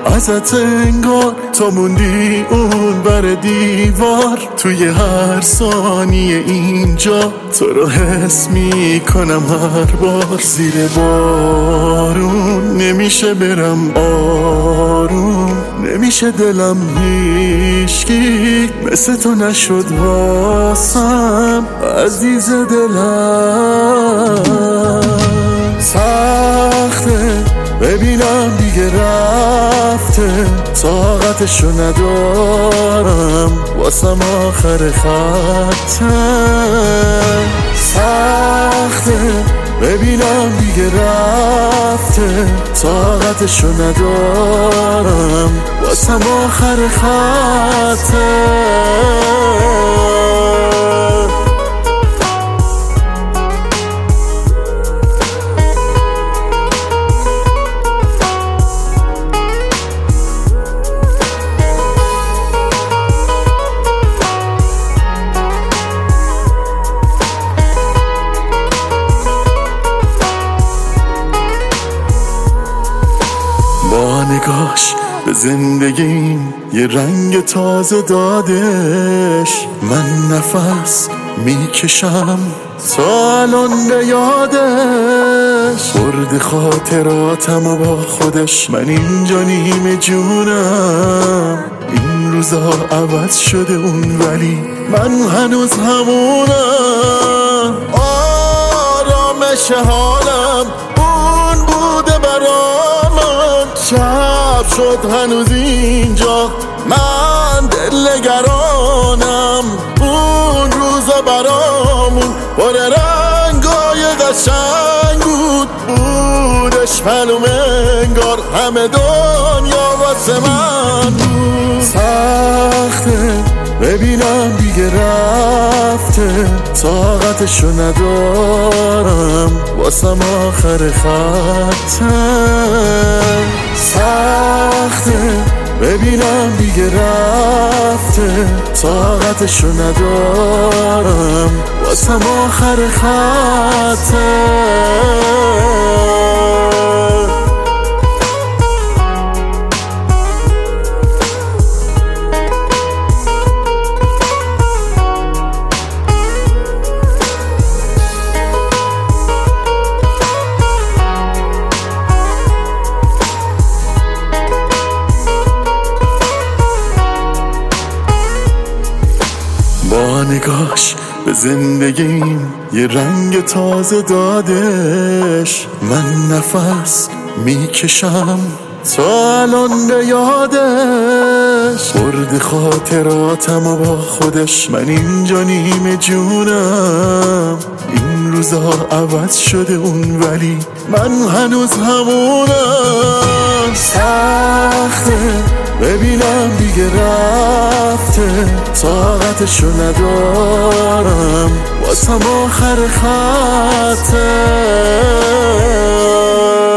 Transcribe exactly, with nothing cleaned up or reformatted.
ازت انگار تا موندی اون بر دیوار. توی هر ثانیه اینجا تو رو حس میکنم هر بار. زیر بارون نمیشه برم آروم، نمیشه دلم هیچکی مثل تو نشد واسم عزیز دلم. سخته ببینم دیگه رفته، طاقتشو ندارم واسم آخر خطه. سخته ببینم دیگه رفته، طاقتشو ندارم واسم آخر خطه. با نگاش به زندگیم یه رنگ تازه دادش. من نفس میکشم تا الان به یادش. برد خاطراتم و با خودش من اینجا نیمه جونم. این روزا عوض شده اون ولی من هنوز همونم. آرامش حالم اون بوده برام، شب شد هنوز اینجا من دل نگرانم. اون روزا برامون پر رنگای قشنگ بود، بودش معلوم انگار همه دنیا واسه من بود. سخته ببینم دیگه رفته، طاقتشو ندارم واسم آخر خطه. سخته ببینم دیگه رفته، طاقتشو ندارم واسم آخر خطه. با نگاش به زندگیم یه رنگ تازه دادش. من نفس میکشم تا الان به یادش. برد خاطراتم و با خودش من اینجا نیمه جونم. این روزا عوض شده اون ولی من هنوز همونم. سخته ببینم دیگه رفته، طاقتشو ندارم واسم آخر خطه.